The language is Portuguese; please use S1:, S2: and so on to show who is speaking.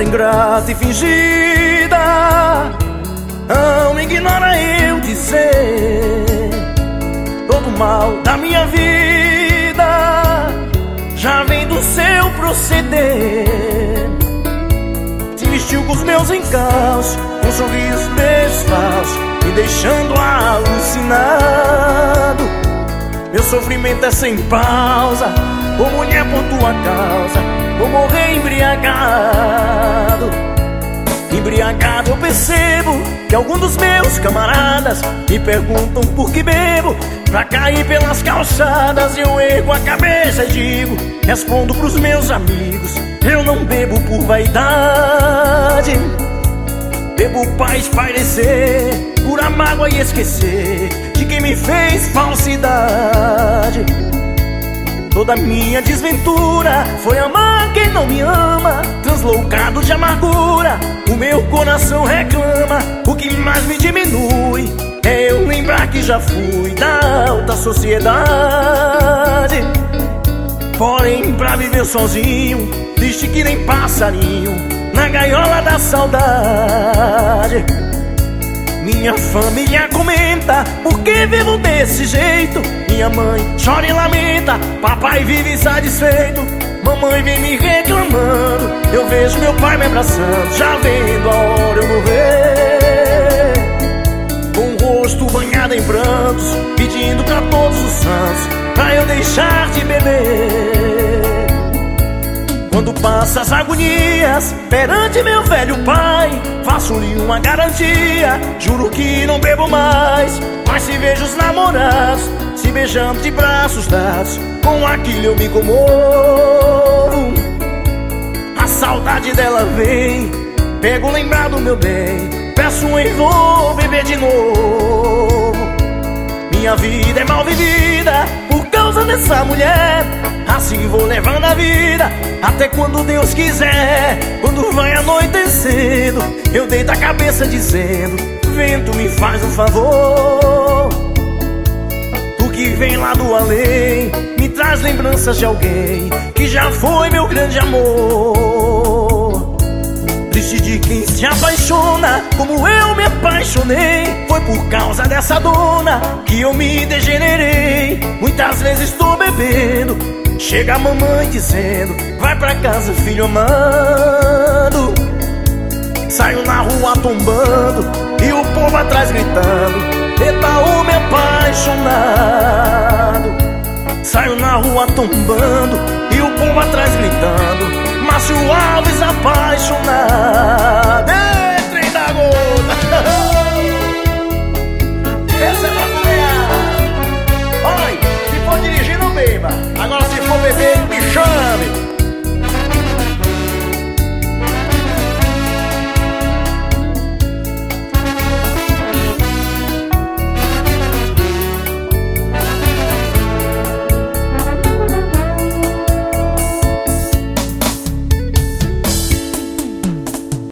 S1: ingrata e fingida, não ignora eu dizer. Todo mal da minha vida já vem do seu proceder. Se vestiu com os meus encalços, com sorrisos, beijos falsos, me deixando alucinado. Meu sofrimento é sem pausa, ô mulher, por tua causa vou morrer embriagado. Embriagado eu percebo que alguns dos meus camaradas me perguntam por que bebo, pra cair pelas calçadas. Eu ergo a cabeça e digo, respondo pros meus amigos, eu não bebo por vaidade. Bebo pra espairecer, curar mágoa e esquecer de quem me fez falsidade. Toda minha desventura foi amar quem não me ama. Transloucado de amargura, o meu coração reclama. O que mais me diminui é eu lembrar que já fui da alta sociedade. Porém, pra viver sozinho, triste que nem passarinho na gaiola da saudade. Minha família comenta, por que vivo desse jeito? Minha mãe chora e lamenta, papai vive insatisfeito. Mamãe vem me reclamando, eu vejo meu pai me abraçando, já vendo a hora eu morrer. Com o rosto banhado em prantos, pedindo pra todos os santos pra eu deixar de beber. Quando passa as agonias perante meu velho pai, faço-lhe uma garantia, juro que não bebo mais. Mas se vejo os namorados se beijando de braços dados, com aquilo eu me comovo. A saudade dela vem, pego lembrar do meu bem, peço e vou beber de novo. Minha vida é mal vivida por causa dessa mulher, assim vou levando a vida até quando Deus quiser. Quando vai anoitecendo, eu deito a cabeça dizendo, vento, me faz um favor. Tu que vem lá do além, me traz lembranças de alguém que já foi meu grande amor. Triste de quem se apaixona como eu me apaixonei. Foi por causa dessa dona que eu me degenerei. Muitas vezes estou bebendo, chega a mamãe dizendo, vai pra casa, filho amado. Saio na rua tombando e o povo atrás gritando, eita, homem apaixonado. Saio na rua tombando e o povo atrás gritando, Márcio Alves apaixonado.